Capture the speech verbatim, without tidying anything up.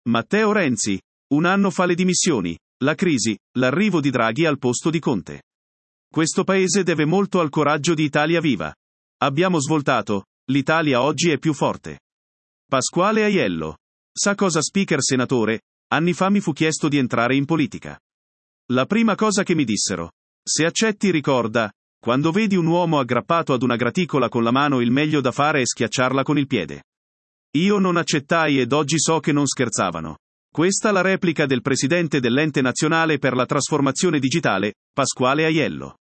Matteo Renzi. Un anno fa le dimissioni, la crisi, l'arrivo di Draghi al posto di Conte. Questo paese deve molto al coraggio di Italia Viva. Abbiamo svoltato, l'Italia oggi è più forte. Pasquale Aiello. Sa cosa, speaker senatore? Anni fa mi fu chiesto di entrare in politica. La prima cosa che mi dissero: se accetti, ricorda, quando vedi un uomo aggrappato ad una graticola con la mano, il meglio da fare è schiacciarla con il piede. Io non accettai ed oggi so che non scherzavano. Questa la replica del presidente dell'Ente Nazionale per la Trasformazione Digitale, Pasquale Aiello.